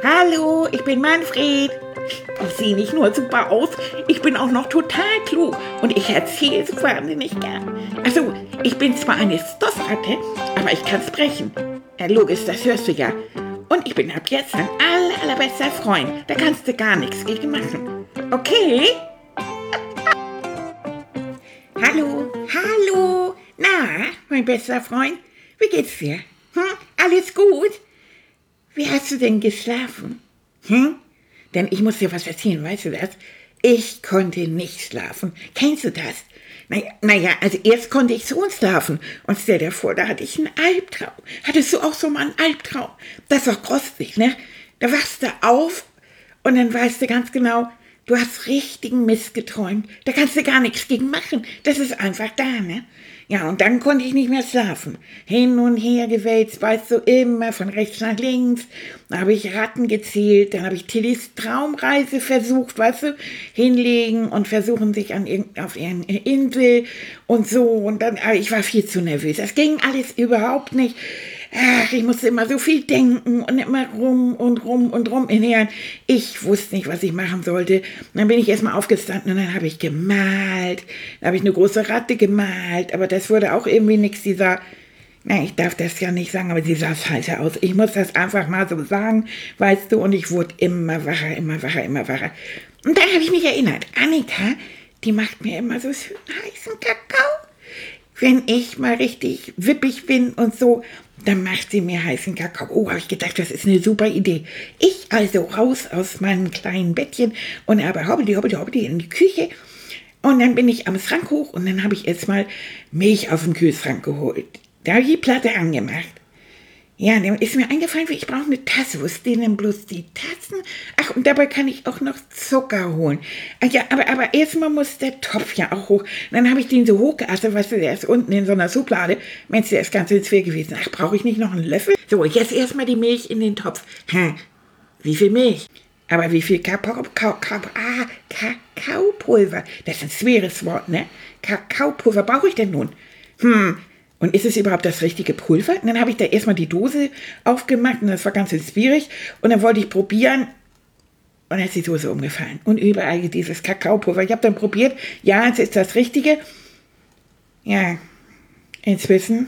Hallo, ich bin Manfred. Ich sehe nicht nur super aus, ich bin auch noch total klug und ich erzähle so wahnsinnig gern. Also, ich bin zwar eine Stoffratte, aber ich kann sprechen. Ja, logisch, das hörst du ja. Und ich bin ab jetzt dein allerbester Freund. Da kannst du gar nichts gegen machen. Okay? Hallo. Na, mein bester Freund, wie geht's dir? Alles gut? Wie hast du denn geschlafen? Denn ich muss dir was erzählen, weißt du das? Ich konnte nicht schlafen. Kennst du das? Naja, also erst konnte ich so schlafen. Und stell dir vor, da hatte ich einen Albtraum. Hattest du auch so mal einen Albtraum? Das ist doch gruselig, ne? Da wachst du auf und dann weißt du ganz genau, du hast richtigen Mist geträumt. Da kannst du gar nichts gegen machen. Das ist einfach da, ne? Ja, und dann konnte ich nicht mehr schlafen. Hin und her gewälzt, weißt du, immer von rechts nach links. Dann habe ich Ratten gezählt, dann habe ich Tillys Traumreise versucht, weißt du, hinlegen und versuchen sich auf ihren Insel und so. Und dann, ich war viel zu nervös. Das ging alles überhaupt nicht. Ach, ich musste immer so viel denken und immer rum und rum hinher. Ich wusste nicht, was ich machen sollte. Und dann bin ich erstmal aufgestanden und dann habe ich gemalt. Dann habe ich eine große Ratte gemalt, aber das wurde auch irgendwie nichts. Ich darf das ja nicht sagen, aber sie sah scheiße aus. Ich muss das einfach mal so sagen, weißt du, und ich wurde immer wacher. Und dann habe ich mich erinnert, Annika, die macht mir immer so schön heißen Kakao. Wenn ich mal richtig wippig bin und so, dann macht sie mir heißen Kakao. Oh, habe ich gedacht, das ist eine super Idee. Ich also raus aus meinem kleinen Bettchen und aber hoppidi in die Küche. Und dann bin ich am Schrank hoch und dann habe ich erstmal Milch aus dem Kühlschrank geholt. Da habe ich die Platte angemacht. Ja, dann ist mir eingefallen, ich brauche eine Tasse. Wo stehen denn bloß die Tassen? Ach, und dabei kann ich auch noch Zucker holen. Ach ja, aber erstmal muss der Topf ja auch hoch. Und dann habe ich den so hochgeastet, weißt du, der ist unten in so einer Schublade. Mensch, der ist ganz schwer gewesen. Ach, brauche ich nicht noch einen Löffel? So, jetzt erstmal die Milch in den Topf. Wie viel Milch? Aber wie viel Kakaopulver? Das ist ein schweres Wort, ne? Kakaopulver brauche ich denn nun? Und ist es überhaupt das richtige Pulver? Und dann habe ich da erstmal die Dose aufgemacht und das war ganz schwierig. Und dann wollte ich probieren und dann ist die Dose umgefallen. Und überall dieses Kakaopulver. Ich habe dann probiert, ja, es ist das Richtige. Ja, inzwischen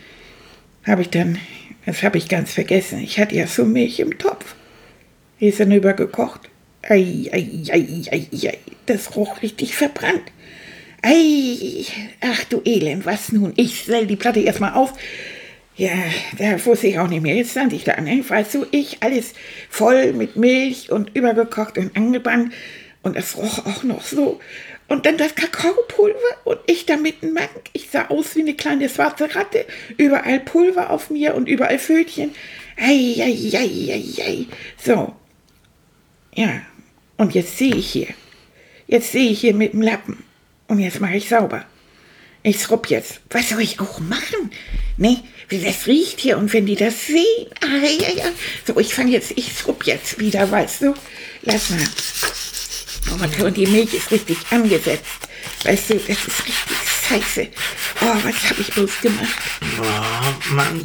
das habe ich ganz vergessen. Ich hatte ja so Milch im Topf. Die ist dann übergekocht. Das roch richtig verbrannt. Ach du Elend, was nun? Ich stell die Platte erstmal auf. Ja, da wusste ich auch nicht mehr. Jetzt stand ich da, ne? Weißt du, alles voll mit Milch und übergekocht und angebrannt. Und es roch auch noch so. Und dann das Kakaopulver und ich da mitten Mank. Ich sah aus wie eine kleine schwarze Ratte. Überall Pulver auf mir und überall Fötchen. So. Ja, und jetzt sehe ich hier. Mit dem Lappen. Und jetzt mache ich sauber. Ich schrub jetzt. Was soll ich auch machen? Ne? Wie das riecht hier und wenn die das sehen. So, ich schrub jetzt wieder, weißt du? Lass mal. Oh, und die Milch ist richtig angesetzt. Weißt du, das ist richtig scheiße. Oh, was habe ich bloß gemacht? Oh,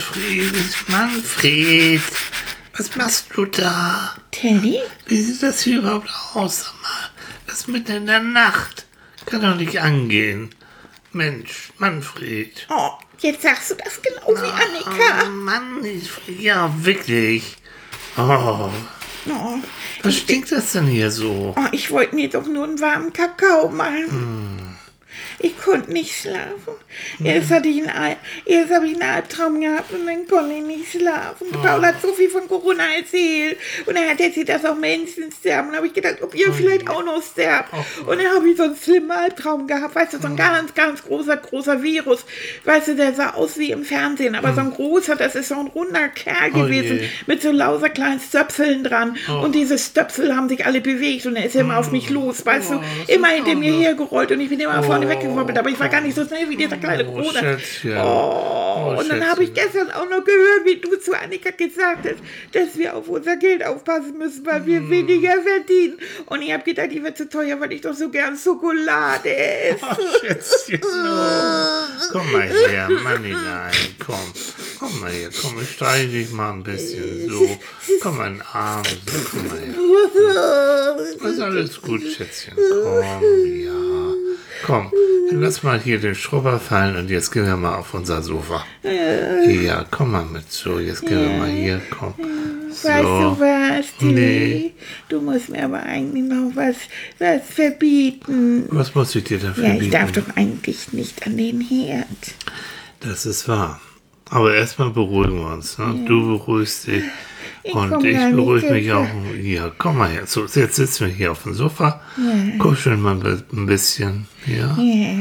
Manfred. Was machst du da? Teddy? Wie sieht das hier überhaupt aus? Sag mal, das ist mitten in der Nacht. Kann doch nicht angehen. Mensch, Manfred. Oh, jetzt sagst du das genau wie Annika. Oh Mann, ja, wirklich. Oh. Was stinkt das denn hier so? Oh, ich wollte mir doch nur einen warmen Kakao machen. Ich konnte nicht schlafen. Erst habe ich einen Albtraum gehabt und dann konnte ich nicht schlafen. Paul hat so viel von Corona erzählt. Und dann hat er erzählt, dass auch Menschen sterben. Und habe ich gedacht, ob ihr vielleicht auch noch sterbt. Und dann habe ich so einen schlimmen Albtraum gehabt. Weißt du, so ein ganz, ganz großer Virus. Weißt du, der sah aus wie im Fernsehen. Aber so ein großer, das ist so ein runder Kerl gewesen. Mit so lauter kleinen Stöpseln dran. Und diese Stöpsel haben sich alle bewegt. Und er ist immer auf mich los. Weißt du, immer hinter mir hergerollt. Und ich bin immer vorne weggewobbelt. Aber ich war gar nicht so schnell wie dieser kleine Bruder. Und dann habe ich gestern auch noch gehört, wie du zu Annika gesagt hast, dass wir auf unser Geld aufpassen müssen, weil wir weniger verdienen. Und ich habe gedacht, die wird zu teuer, weil ich doch so gern Schokolade esse. Schätzchen, komm mal her, Manni, nein, komm. Komm mal her, komm, ich streiche dich mal ein bisschen. So, komm mal in den Arm. So, komm mal her. So. Ist alles gut, Schätzchen. Komm, ja. Komm, dann lass mal hier den Schrubber fallen und jetzt gehen wir mal auf unser Sofa. Ja, komm mal mit so, jetzt gehen wir mal hier, komm. So. Weißt du was, Tilly? Nee. Du musst mir aber eigentlich noch was verbieten. Was muss ich dir denn Ja, verbieten? ich darf doch eigentlich nicht an den Herd. Das ist wahr. Aber erstmal beruhigen wir uns. Ne? Du beruhigst dich und ich beruhige mich auch. Ja, komm mal her. So, jetzt sitzen wir hier auf dem Sofa, kuscheln mal ein bisschen. Ja.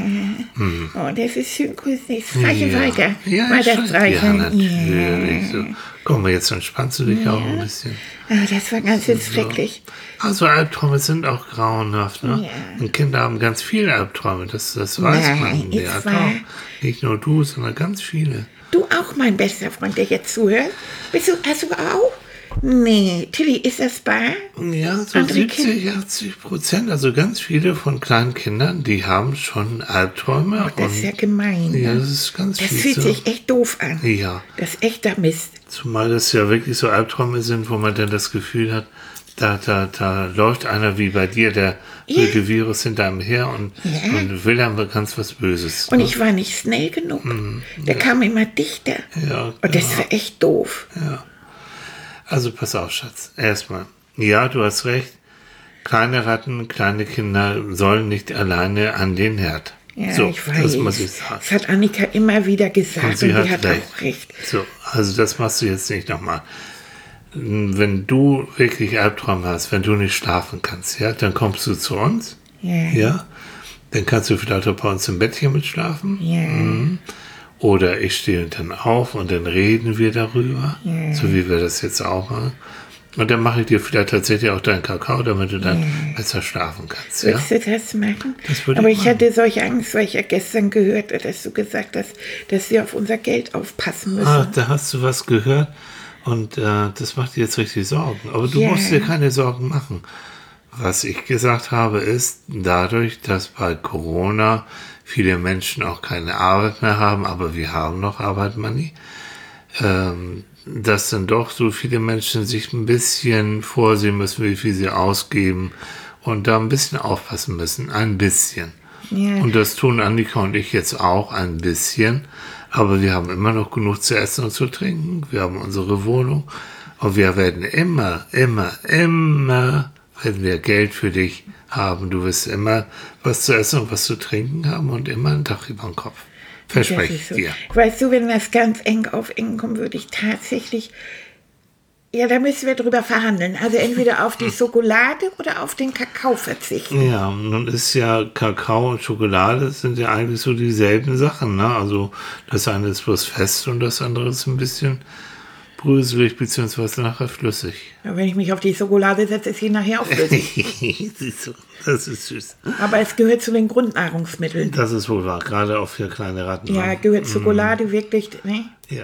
Oh, das ist schön kuschelig. Streiche weiter. Ja, weiter streichen. natürlich. So. Komm mal, jetzt entspannst du dich auch ein bisschen. Ah, das war ganz schrecklich. Also Albträume sind auch grauenhaft. Ne? Ja. Und Kinder haben ganz viele Albträume. Das weiß man. ist Ja, wahr. doch. Nicht nur du, sondern ganz viele. Du auch, mein bester Freund, der jetzt zuhört? Hast du auch? Nee, Tilly, ist das wahr? Ja, so Andere 70-80%, also ganz viele von kleinen Kindern, die haben schon Albträume. Das ist ja gemein. Ja, Ne? das ist ganz Das viel fühlt so. sich echt doof an. Ja, Das ist echter Mist. zumal das ja wirklich so Albträume sind, wo man dann das Gefühl hat, da läuft einer wie bei dir, der wilde Virus hinter einem her und will einem ganz was Böses. Und ich war nicht schnell genug. Der kam immer dichter. Ja, Und das war echt doof. Also pass auf, Schatz. Erstmal, ja, du hast recht. Kleine Ratten, kleine Kinder sollen nicht alleine an den Herd. Ja, so, ich weiß. das muss ich sagen. Das hat Annika immer wieder gesagt und sie die hat hat recht. auch recht. So, also das machst du jetzt nicht nochmal. Wenn du wirklich Albträume hast, wenn du nicht schlafen kannst, ja, dann kommst du zu uns. Ja. Dann kannst du vielleicht auch bei uns im Bettchen mitschlafen. Ja. Oder ich stehe dann auf und dann reden wir darüber, so wie wir das jetzt auch machen. Und dann mache ich dir vielleicht tatsächlich auch deinen Kakao, damit du dann besser schlafen kannst. Ja? Würdest du das machen? Das würde Aber ich ich machen. hatte solche Angst, weil ich ja gestern gehört habe, dass du gesagt hast, dass wir auf unser Geld aufpassen müssen. Ah, da hast du was gehört und das macht dir jetzt richtig Sorgen. Aber du musst dir keine Sorgen machen. Was ich gesagt habe, ist, dadurch, dass bei Corona viele Menschen auch keine Arbeit mehr haben, aber wir haben noch Arbeit, Manni, dass dann doch so viele Menschen sich ein bisschen vorsehen müssen, wie viel sie ausgeben und da ein bisschen aufpassen müssen. Ein bisschen. Ja. Und das tun Annika und ich jetzt auch ein bisschen. Aber wir haben immer noch genug zu essen und zu trinken. Wir haben unsere Wohnung. Und wir werden immer werden wir Geld für dich haben. Du wirst immer was zu essen und was zu trinken haben und immer ein Dach über dem Kopf. Verspreche ich so. dir. Weißt du, wenn das ganz eng auf eng kommt, würde ich tatsächlich... Ja, da müssen wir drüber verhandeln. Also entweder auf die Schokolade oder auf den Kakao verzichten. Ja, nun ist ja Kakao und Schokolade sind ja eigentlich so dieselben Sachen. Ne? Also das eine ist bloß fest und das andere ist ein bisschen bröselig beziehungsweise nachher flüssig. Aber wenn ich mich auf die Schokolade setze, ist sie nachher auch flüssig. Siehst du, das ist süß. Aber es gehört zu den Grundnahrungsmitteln. Das ist wohl wahr, gerade auch für kleine Ratten. Ja, ne? gehört Schokolade wirklich, ne? Ja.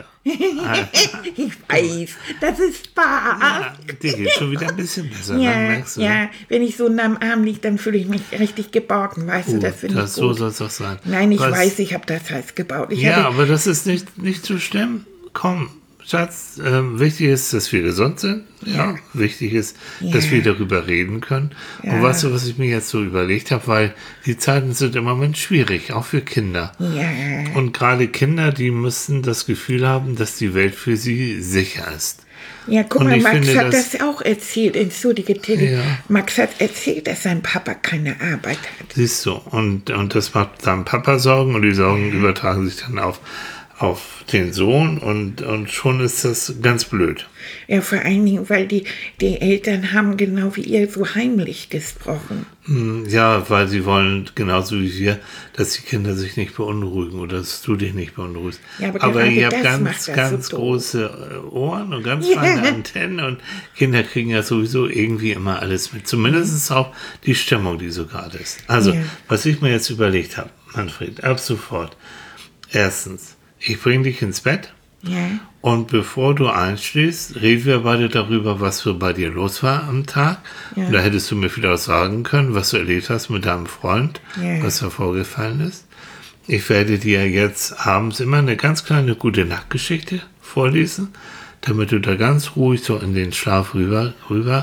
Ich weiß, das ist wahr. Ja, dir geht schon wieder ein bisschen besser, ne? Ja, Merkst du? ja, wenn ich so nah am Arm liege, dann fühle ich mich richtig geborgen, weißt du, das finde ich So gut. soll es auch sein. Nein, ich Was- weiß, ich habe das heiß gebaut. Ich Ja, hatte, aber das ist nicht so schlimm. Komm, Schatz, wichtig ist, dass wir gesund sind. Ja. Wichtig ist, dass wir darüber reden können. Und weißt du, was ich mir jetzt so überlegt habe, weil die Zeiten sind im Moment schwierig, auch für Kinder. ja, Und gerade Kinder, die müssen das Gefühl haben, dass die Welt für sie sicher ist. ja, guck Und mal, ich Max finde, hat das auch erzählt, entschuldige Tilly. Ja. Max hat erzählt, dass sein Papa keine Arbeit hat. Siehst du, und das macht seinem Papa Sorgen und die Sorgen übertragen sich dann auf den Sohn und schon ist das ganz blöd. Ja, vor allen Dingen, weil die Eltern haben genau wie ihr so heimlich gesprochen. Ja, weil sie wollen, genauso wie wir, dass die Kinder sich nicht beunruhigen oder dass du dich nicht beunruhigst. Ja, aber aber gerade ihr habt das macht das ganz so doof. große Ohren und ganz feine Antennen und Kinder kriegen ja sowieso irgendwie immer alles mit. Zumindest auch die Stimmung, die so gerade ist. Also, Ja. was ich mir jetzt überlegt habe, Manfred, ab sofort. Erstens, ich bringe dich ins Bett. Ja, Und bevor du einschläfst, reden wir beide darüber, was so bei dir los war am Tag. Ja. Und da hättest du mir vielleicht auch sagen können, was du erlebt hast mit deinem Freund, Ja. was da vorgefallen ist. ich werde dir jetzt abends immer eine ganz kleine gute Nachtgeschichte vorlesen, damit du da ganz ruhig so in den Schlaf rüber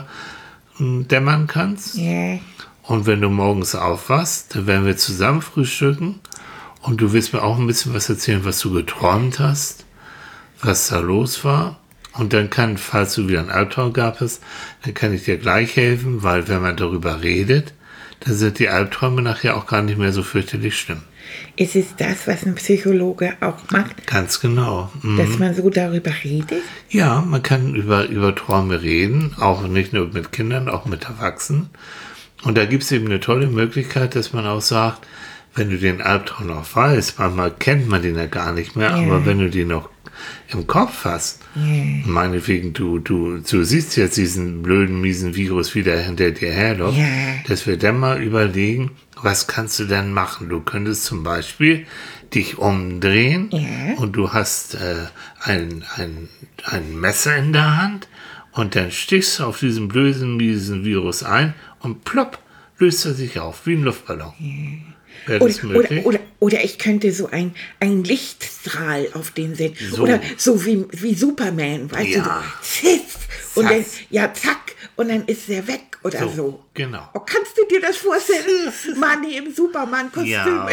dämmern kannst. Ja. Und wenn du morgens aufwachst, dann werden wir zusammen frühstücken und du wirst mir auch ein bisschen was erzählen, was du geträumt hast, was da los war. Und dann falls du wieder einen Albtraum gehabt, dann kann ich dir gleich helfen, weil wenn man darüber redet, dann sind die Albträume nachher auch gar nicht mehr so fürchterlich schlimm. Ist es das, was ein Psychologe auch macht? Ganz genau. Dass man so darüber redet? Ja, man kann über Träume reden, auch nicht nur mit Kindern, auch mit Erwachsenen. Und da gibt es eben eine tolle Möglichkeit, dass man auch sagt, wenn du den Albtraum noch weißt, manchmal kennt man den ja gar nicht mehr, aber wenn du den noch im Kopf hast, meinetwegen, du siehst jetzt diesen blöden, miesen Virus wieder hinter dir herläuft, dass wir dann mal überlegen, was kannst du denn machen? Du könntest zum Beispiel dich umdrehen und du hast ein Messer in der Hand und dann stichst du auf diesen blöden, miesen Virus ein und plopp, löst er sich auf, wie ein Luftballon. Wäre das möglich? Oder ich könnte so ein Lichtstrahl auf den sehen. So. Oder so wie Superman, weißt du? Ziff, und dann, zack, und dann ist er weg oder so. Genau. Oh, kannst du dir das vorstellen? Manni im Superman-Kostüm. Ja,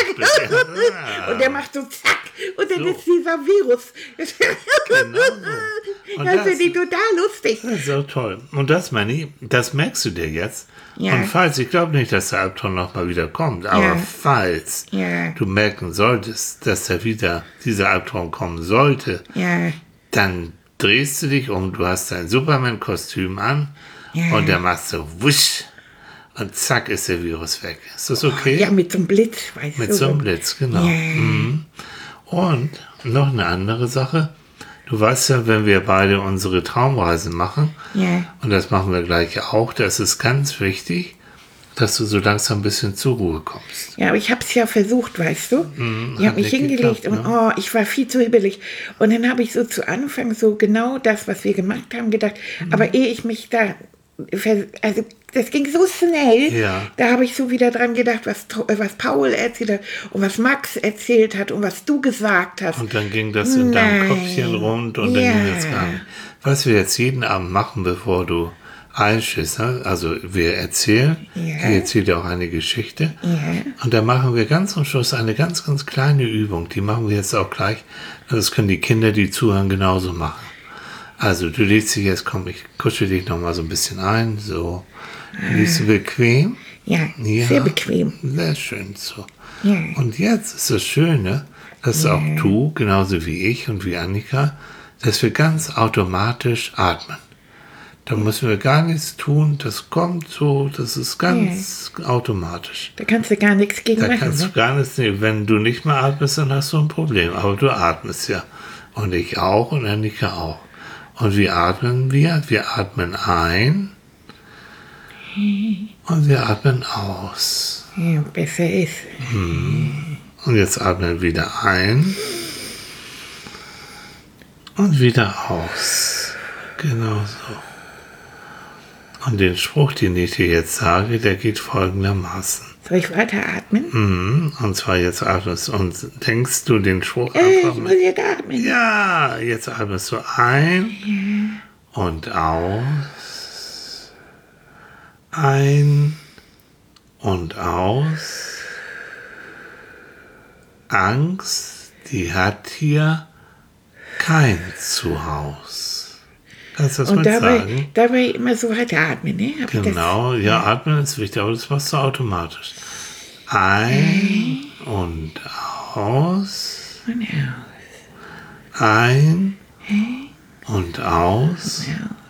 und der macht so zack, und dann ist dieser Virus. Genau so. Und das finde ich total lustig. Das ist so toll. Und das, Manni, das merkst du dir jetzt. Ja. Und falls, ich glaube nicht, dass der Albtraum nochmal wieder kommt, aber falls du merken solltest, dass da wieder dieser Albtraum kommen sollte, dann drehst du dich um, du hast dein Superman-Kostüm an und dann machst du wusch und zack ist der Virus weg. Ist das okay? Ja, mit so einem Blitz, weißt du. Mit so einem Blitz, genau. Und noch eine andere Sache. Du weißt ja, wenn wir beide unsere Traumreisen machen, und das machen wir gleich auch, das ist ganz wichtig, dass du so langsam ein bisschen zur Ruhe kommst. Ja, aber ich habe es ja versucht, weißt du. Ich habe mich hingelegt und ich war viel zu hibbelig. Und dann habe ich so zu Anfang so genau das, was wir gemacht haben, gedacht. Aber ehe ich mich da, also das ging so schnell, da habe ich so wieder dran gedacht, was Paul erzählt hat und was Max erzählt hat und was du gesagt hast. Und dann ging das in deinem Kopfchen rund und dann ging das gar nicht. Was wir jetzt jeden Abend machen, bevor du einschläfst, also wir erzählen, ich erzähle dir auch eine Geschichte und dann machen wir ganz am Schluss eine ganz, ganz kleine Übung, die machen wir jetzt auch gleich, das können die Kinder, die zuhören, genauso machen. Also du legst dich jetzt, komm, ich kuschel dich noch mal so ein bisschen ein, so. Liegst du bequem? Ja, sehr bequem. Sehr schön so. Ja. Und jetzt ist das Schöne, dass auch du, genauso wie ich und wie Annika, dass wir ganz automatisch atmen. Da müssen wir gar nichts tun, das kommt so, das ist ganz automatisch. Da kannst du gar nichts gegen machen. Da kannst du gar nichts, wenn du nicht mehr atmest, dann hast du ein Problem. Aber du atmest ja. Und ich auch und Annika auch. Und wie atmen wir? Wir atmen ein und wir atmen aus. Ja, besser ist. Und jetzt atmen wir wieder ein und wieder aus. Genau so. Und den Spruch, den ich dir jetzt sage, der geht folgendermaßen. Soll ich weiter atmen? Und zwar jetzt atmest und denkst du den Spruch einfach mit. Ich muss jetzt atmen. Ja, jetzt atmest du ein und aus. Ein und aus. Angst, die hat hier kein Zuhause. Kannst du das mal sagen? Dabei immer so weiter atmen, ne? Genau, ja, atmen ist wichtig, aber das machst du automatisch. Ein und aus. Und aus. Ein und aus.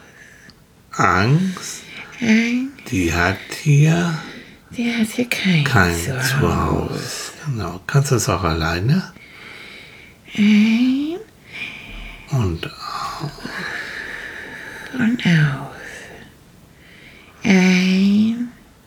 Angst, die hat hier kein Zuhause. Genau, kannst du das auch alleine? Ein und aus. Und aus. Ein,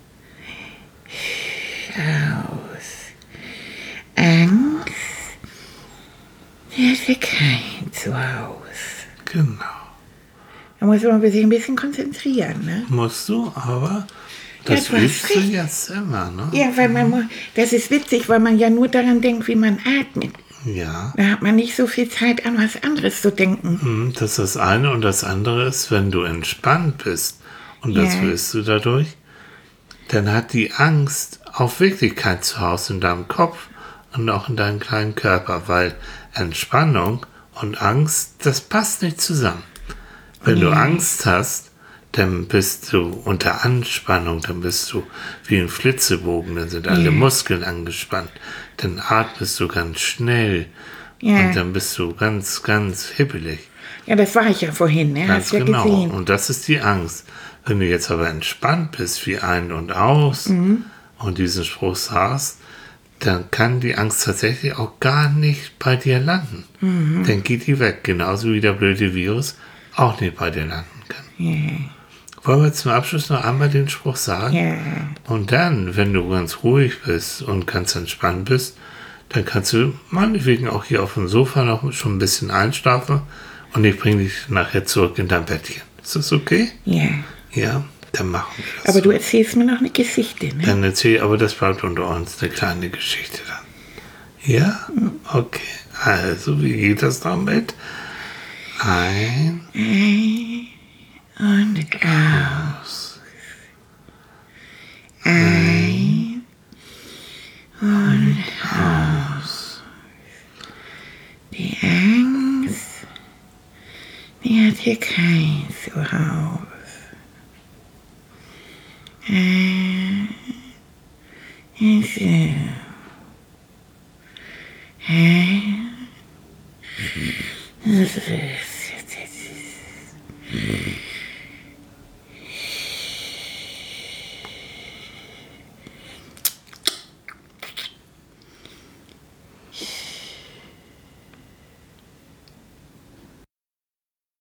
aus. Angst, die hat hier kein Zuhause. Genau. Da muss man sich ein bisschen konzentrieren, ne? Musst du, aber Das du hast übst du recht. jetzt immer, ne? Ja, weil das ist witzig, weil man ja nur daran denkt, wie man atmet. Ja. Da hat man nicht so viel Zeit, an was anderes zu denken. Das ist das eine. Und das andere ist, wenn du entspannt bist, und das Ja. wirst du dadurch, dann hat die Angst auch wirklich kein Zuhause in deinem Kopf und auch in deinem kleinen Körper, weil Entspannung und Angst, das passt nicht zusammen. Wenn du Angst hast, dann bist du unter Anspannung, dann bist du wie ein Flitzebogen, dann sind alle Muskeln angespannt, dann atmest du ganz schnell Ja. und dann bist du ganz, ganz hippelig. Ja, das war ich ja vorhin, ne? Ganz Hast ja genau. gesehen. Und das ist die Angst. Wenn du jetzt aber entspannt bist, wie ein und aus, und diesen Spruch sagst, dann kann die Angst tatsächlich auch gar nicht bei dir landen. Dann geht die weg, genauso wie der blöde Virus auch nicht bei dir landen kann. Wollen wir zum Abschluss noch einmal den Spruch sagen? Ja. Und dann, wenn du ganz ruhig bist und ganz entspannt bist, dann kannst du meinetwegen auch hier auf dem Sofa noch schon ein bisschen einschlafen und ich bringe dich nachher zurück in dein Bettchen. Ist das okay? Ja. Ja, dann machen wir das. Aber du erzählst mir noch eine Geschichte, ne? Dann erzähl, aber das bleibt unter uns, eine kleine Geschichte dann. Ja? Okay. Also, wie geht das damit? Ein Und aus. Ein und aus. Die Angst, die hat hier kein Zuhause.